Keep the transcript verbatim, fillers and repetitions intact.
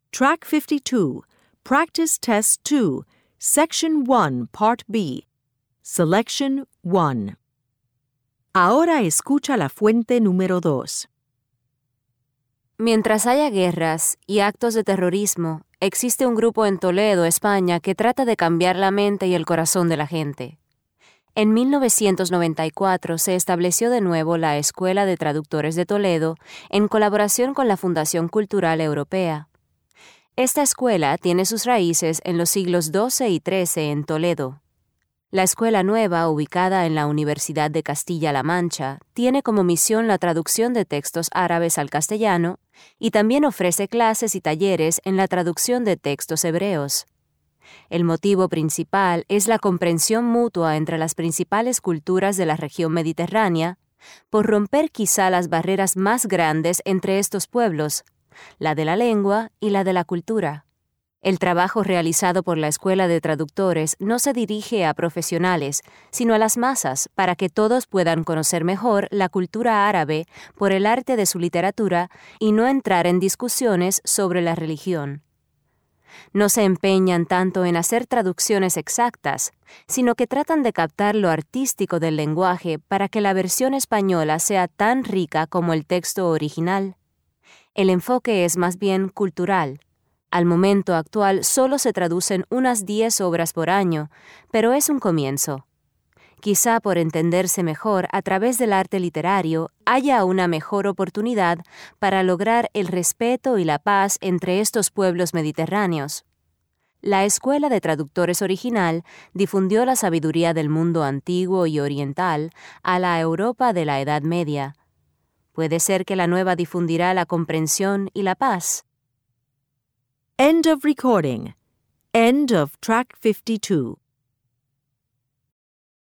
Track fifty-two, Practice Test two, Section one, Part B. Selection one. Ahora escucha la fuente número dos. Mientras haya guerras y actos de terrorismo, existe un grupo en Toledo, España, que trata de cambiar la mente y el corazón de la gente. En mil novecientos noventa y cuatro se estableció de nuevo la Escuela de Traductores de Toledo en colaboración con la Fundación Cultural Europea. Esta escuela tiene sus raíces en los siglos doce y trece en Toledo. La escuela nueva, ubicada en la Universidad de Castilla-La Mancha, tiene como misión la traducción de textos árabes al castellano y también ofrece clases y talleres en la traducción de textos hebreos. El motivo principal es la comprensión mutua entre las principales culturas de la región mediterránea, por romper quizá las barreras más grandes entre estos pueblos, la de la lengua y la de la cultura. El trabajo realizado por la Escuela de Traductores no se dirige a profesionales, sino a las masas, para que todos puedan conocer mejor la cultura árabe por el arte de su literatura y no entrar en discusiones sobre la religión. No se empeñan tanto en hacer traducciones exactas, sino que tratan de captar lo artístico del lenguaje para que la versión española sea tan rica como el texto original. El enfoque es más bien cultural. Al momento actual solo se traducen unas diez obras por año, pero es un comienzo. Quizá por entenderse mejor a través del arte literario haya una mejor oportunidad para lograr el respeto y la paz entre estos pueblos mediterráneos. La Escuela de Traductores original difundió la sabiduría del mundo antiguo y oriental a la Europa de la Edad Media. Puede ser que la nueva difundirá la comprensión y la paz. End of recording. End of Track fifty-two.